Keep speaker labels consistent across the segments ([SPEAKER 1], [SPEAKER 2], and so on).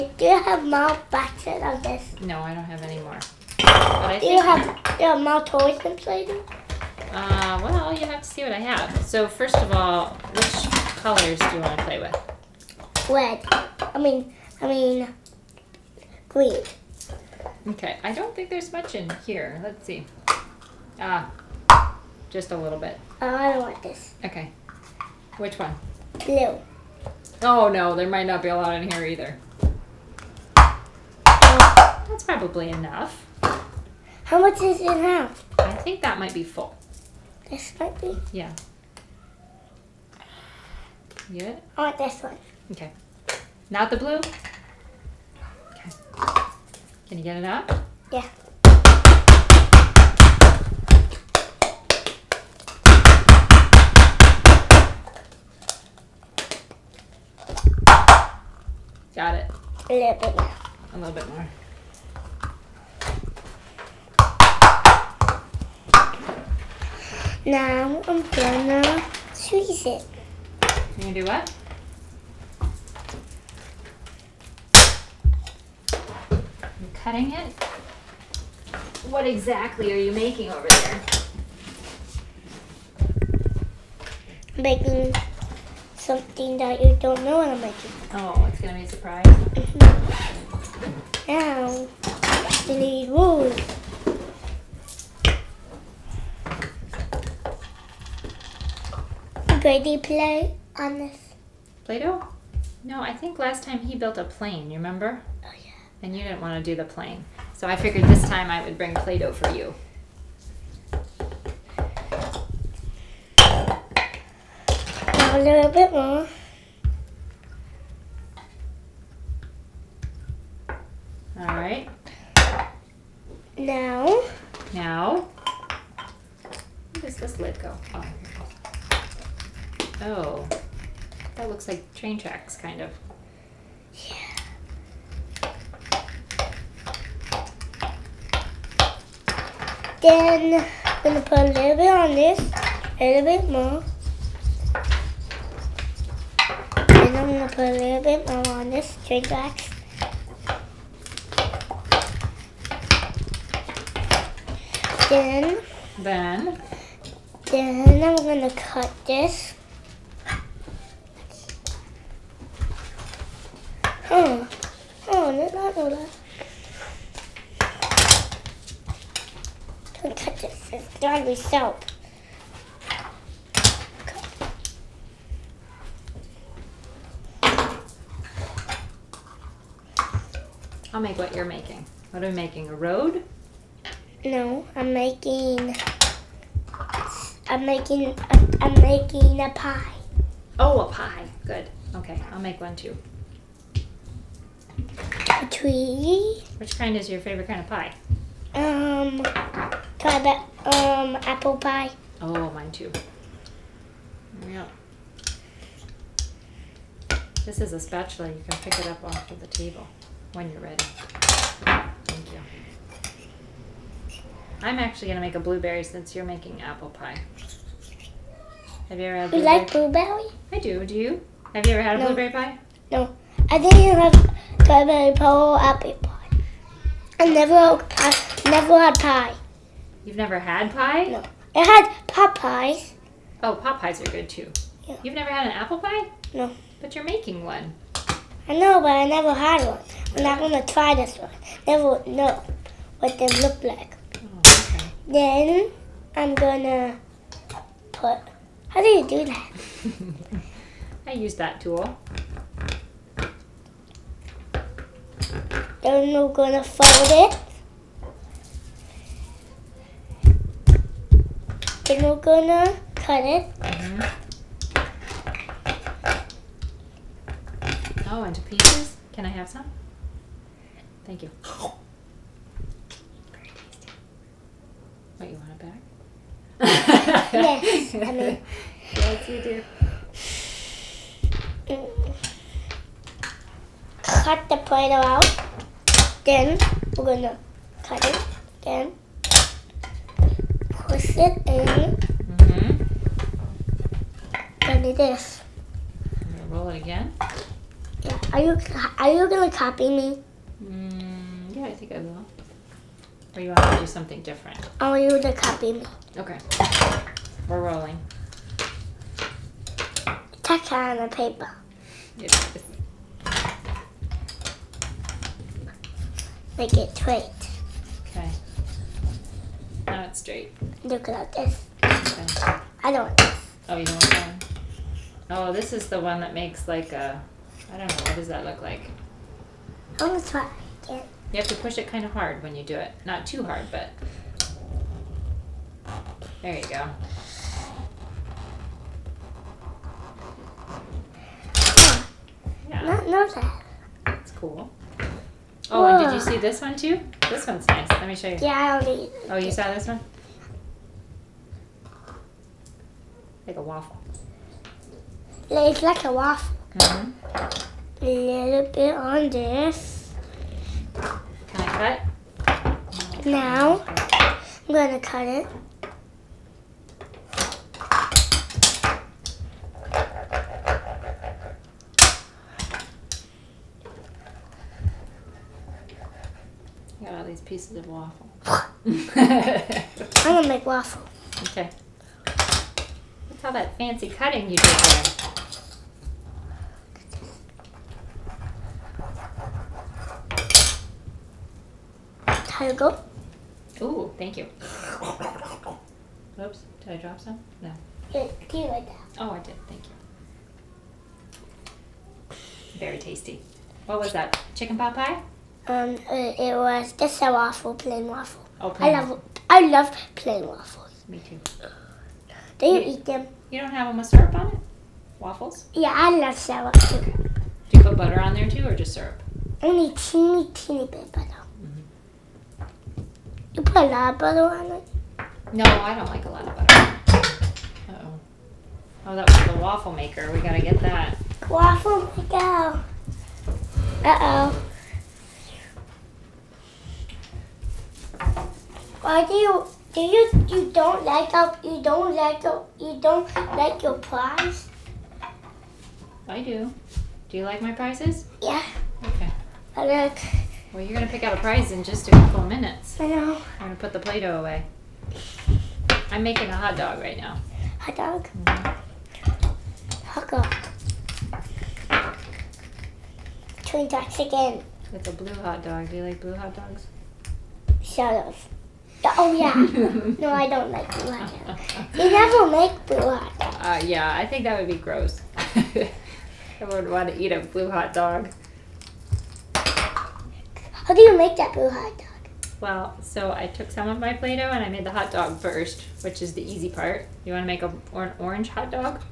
[SPEAKER 1] Do you have more boxes of this?
[SPEAKER 2] No, I don't have any more. But I
[SPEAKER 1] Do you have more toys than Play-Doh?
[SPEAKER 2] Well, you have to see what I have. So first of all, which colors do you want to play with?
[SPEAKER 1] Red. I mean, green.
[SPEAKER 2] Okay, I don't think there's much in here. Let's see. Just a little bit.
[SPEAKER 1] Oh, I don't want this.
[SPEAKER 2] Okay. Which one?
[SPEAKER 1] Blue.
[SPEAKER 2] Oh no, there might not be a lot in here either. That's probably enough.
[SPEAKER 1] How much is it now?
[SPEAKER 2] I think that might be full.
[SPEAKER 1] This might be.
[SPEAKER 2] Yeah. You get it?
[SPEAKER 1] I want this one.
[SPEAKER 2] Okay. Not the blue? Okay. Can you get it up?
[SPEAKER 1] Yeah.
[SPEAKER 2] Got it.
[SPEAKER 1] A little bit more.
[SPEAKER 2] A little bit more.
[SPEAKER 1] Now I'm gonna squeeze it.
[SPEAKER 2] You gonna do what? You're cutting it? What exactly are you making over there?
[SPEAKER 1] I'm making something that you don't know what I'm making.
[SPEAKER 2] Oh, it's gonna be a surprise.
[SPEAKER 1] Now, you need wood. Ready play on this?
[SPEAKER 2] Play-Doh? No, I think last time he built a plane, you remember?
[SPEAKER 1] Oh yeah.
[SPEAKER 2] And you didn't want to do the plane. So I figured this time I would bring Play-Doh for you.
[SPEAKER 1] Now a little bit more.
[SPEAKER 2] All right.
[SPEAKER 1] Now,
[SPEAKER 2] Now, where does this lid go? Oh, here it goes. Oh, that looks like train tracks, kind of.
[SPEAKER 1] then I'm gonna put a little bit on this, a little bit more. Then I'm gonna put a little bit more on this train tracks. Then I'm gonna cut this. Oh, did not know that. Don't cut this. It's gotta be soap.
[SPEAKER 2] I'll make what you're making. What are we making? A road?
[SPEAKER 1] No, I'm making a pie.
[SPEAKER 2] Oh, a pie. Good. Okay, I'll make one too.
[SPEAKER 1] A tree.
[SPEAKER 2] Which kind is your favorite kind of pie?
[SPEAKER 1] Apple pie.
[SPEAKER 2] Oh, mine too. Yeah. This is a spatula. You can pick it up off of the table when you're ready. Thank you. I'm actually going to make a blueberry since you're making apple pie. Have you ever had
[SPEAKER 1] You
[SPEAKER 2] blueberry?
[SPEAKER 1] like blueberry?
[SPEAKER 2] I do. Do you? Have you ever had a
[SPEAKER 1] No.
[SPEAKER 2] blueberry pie?
[SPEAKER 1] No. I didn't have strawberry pie or apple pie. I never had pie.
[SPEAKER 2] You've never had pie?
[SPEAKER 1] No. I had pot pies.
[SPEAKER 2] Oh, pot pies are good too.
[SPEAKER 1] Yeah.
[SPEAKER 2] You've never had an apple pie?
[SPEAKER 1] No.
[SPEAKER 2] But you're making one.
[SPEAKER 1] I know, but I never had one. I'm not gonna try this one. Never know what they look like.
[SPEAKER 2] Oh, okay.
[SPEAKER 1] Then I'm gonna put. How do you do that?
[SPEAKER 2] I use that tool.
[SPEAKER 1] Then we're gonna fold it. Then we're gonna cut it.
[SPEAKER 2] Mm-hmm. Oh, into pieces? Can I have some? Thank you. Very tasty. What, you want it back?
[SPEAKER 1] Yes, I mean.
[SPEAKER 2] Yes, you do.
[SPEAKER 1] Cut the Play-Doh out. Then we're gonna cut it. Then push it in.
[SPEAKER 2] Mm-hmm.
[SPEAKER 1] Then it is.
[SPEAKER 2] I'm gonna roll it again.
[SPEAKER 1] Yeah. Are you gonna copy me?
[SPEAKER 2] Yeah, I think I will. Or you want to do something different?
[SPEAKER 1] I want you to copy me.
[SPEAKER 2] Okay. We're rolling.
[SPEAKER 1] Tack it on the paper.
[SPEAKER 2] Yes.
[SPEAKER 1] Make it straight.
[SPEAKER 2] Okay. Now it's straight.
[SPEAKER 1] Look at this.
[SPEAKER 2] Okay.
[SPEAKER 1] I don't want this.
[SPEAKER 2] Oh, you don't want that one? Oh, this is the one that makes like a, I don't know, what does that look like?
[SPEAKER 1] I want to try again.
[SPEAKER 2] You have to push it kind of hard when you do it. Not too hard, but there you go. Yeah,
[SPEAKER 1] Not know that.
[SPEAKER 2] that's cool. Oh, and did you see this one too? This one's nice. Let me show you.
[SPEAKER 1] Yeah, I don't need it.
[SPEAKER 2] Oh, you saw this one? Like a waffle.
[SPEAKER 1] It's like a waffle.
[SPEAKER 2] Mm-hmm.
[SPEAKER 1] A little bit on this.
[SPEAKER 2] Can I cut?
[SPEAKER 1] Now, I'm gonna cut it.
[SPEAKER 2] I got all these pieces of waffle.
[SPEAKER 1] I'm gonna make waffle.
[SPEAKER 2] Okay. Look how that fancy cutting you did there.
[SPEAKER 1] How you go?
[SPEAKER 2] Ooh, thank you. Oops, did I drop some? No.
[SPEAKER 1] Yeah, do you like that?
[SPEAKER 2] Oh, I did. Thank you. Very tasty. What was that? Chicken pot pie?
[SPEAKER 1] It was just a waffle, plain waffle.
[SPEAKER 2] Oh, plain
[SPEAKER 1] I love plain waffles.
[SPEAKER 2] Me too.
[SPEAKER 1] Do you
[SPEAKER 2] Yeah.
[SPEAKER 1] eat them?
[SPEAKER 2] You don't have them with syrup on it? Waffles?
[SPEAKER 1] Yeah, I love syrup too.
[SPEAKER 2] Do you put butter on there too, or just syrup?
[SPEAKER 1] Only teeny bit butter.
[SPEAKER 2] Mm-hmm.
[SPEAKER 1] You put a lot of butter on it?
[SPEAKER 2] No, I don't like a lot of butter. Uh-oh. Oh, that was the waffle maker. We gotta get that.
[SPEAKER 1] Waffle maker. Uh-oh. Why do you don't like your prize?
[SPEAKER 2] I do. Do you like my prizes?
[SPEAKER 1] Yeah.
[SPEAKER 2] Okay.
[SPEAKER 1] I like.
[SPEAKER 2] Well, you're gonna pick out a prize in just a couple of minutes.
[SPEAKER 1] I know.
[SPEAKER 2] I'm gonna put the Play-Doh away. I'm making a hot dog right now.
[SPEAKER 1] Hot dog.
[SPEAKER 2] Mm-hmm.
[SPEAKER 1] Hot dog. Twin ducks again.
[SPEAKER 2] It's a blue hot dog. Do you like blue hot dogs?
[SPEAKER 1] Shut up. Oh yeah. No, I don't like blue hot dogs. They never make blue hot dogs.
[SPEAKER 2] Yeah, I think that would be gross. I would want to eat a blue hot dog.
[SPEAKER 1] How do you make that blue hot dog?
[SPEAKER 2] Well, so I took some of my Play-Doh and I made the hot dog first, which is the easy part. You want to make an orange hot dog?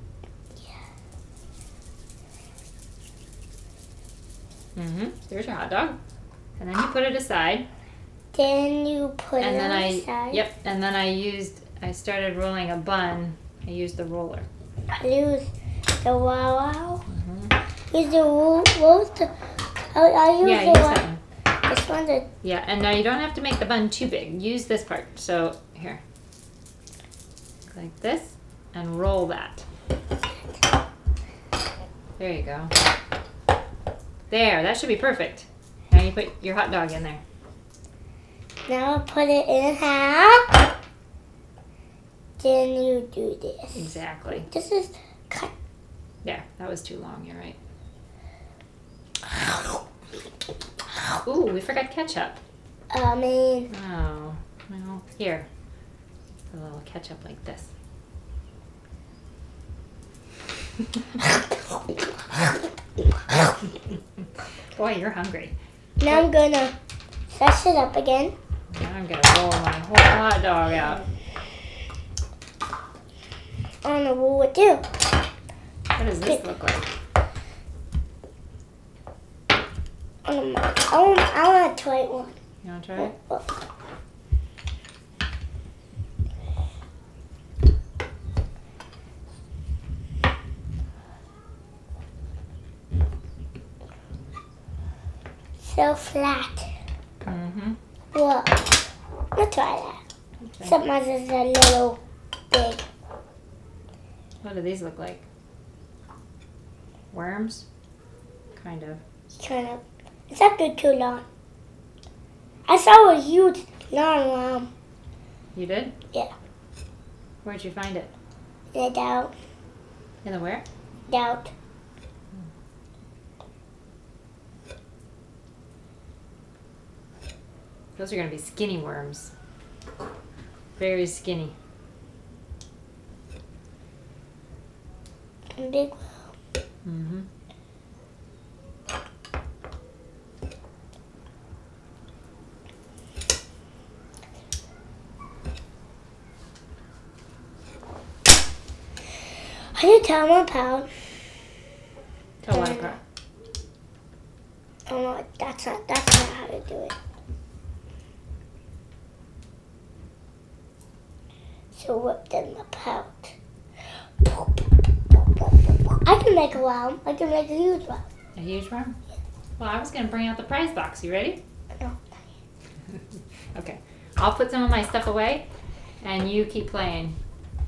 [SPEAKER 2] Mm-hmm. There's your hot dog. And then you put it aside.
[SPEAKER 1] Then you put
[SPEAKER 2] And
[SPEAKER 1] it
[SPEAKER 2] then
[SPEAKER 1] on the side.
[SPEAKER 2] Yep. And then I started rolling a bun. I used the roller.
[SPEAKER 1] I use the wow.
[SPEAKER 2] Mm-hmm.
[SPEAKER 1] Use the roll. I use
[SPEAKER 2] Yeah,
[SPEAKER 1] the
[SPEAKER 2] use
[SPEAKER 1] one.
[SPEAKER 2] that one.
[SPEAKER 1] This one. The
[SPEAKER 2] Yeah, and now you don't have to make the bun too big. Use this part. So, here. Like this. And roll that. There you go. There, that should be perfect. Now you put your hot dog in there.
[SPEAKER 1] Now I put it in half. Then you do this.
[SPEAKER 2] Exactly.
[SPEAKER 1] This is cut.
[SPEAKER 2] There, that was too long, you're right. Ooh, we forgot ketchup.
[SPEAKER 1] I mean,
[SPEAKER 2] Oh, well, here. Put a little ketchup like this. Boy, you're hungry.
[SPEAKER 1] now I'm gonna fess it up again.
[SPEAKER 2] Now I'm gonna roll my whole hot dog out.
[SPEAKER 1] I don't know what to do.
[SPEAKER 2] What does this look like?
[SPEAKER 1] I want to try one.
[SPEAKER 2] You wanna try it?
[SPEAKER 1] So flat.
[SPEAKER 2] Mm-hmm.
[SPEAKER 1] Whoa. Let's try that.
[SPEAKER 2] Okay.
[SPEAKER 1] Except mine is a little big.
[SPEAKER 2] What do these look like? Worms? Kind of.
[SPEAKER 1] Kind of. It's not good too long. I saw a huge long worm.
[SPEAKER 2] You did?
[SPEAKER 1] Yeah.
[SPEAKER 2] Where'd you find it?
[SPEAKER 1] In the doubt.
[SPEAKER 2] In the where?
[SPEAKER 1] Doubt.
[SPEAKER 2] Those are going to be skinny worms. Very skinny.
[SPEAKER 1] And big.
[SPEAKER 2] Mm-hmm.
[SPEAKER 1] How do you tell them apart?
[SPEAKER 2] Tell what apart?
[SPEAKER 1] Oh no, that's not how to do it. So whip them apart. I can make a worm. I can make a huge worm.
[SPEAKER 2] A huge worm? Well, I was going to bring out the prize box. You ready?
[SPEAKER 1] No.
[SPEAKER 2] Okay. I'll put some of my stuff away, and you keep playing.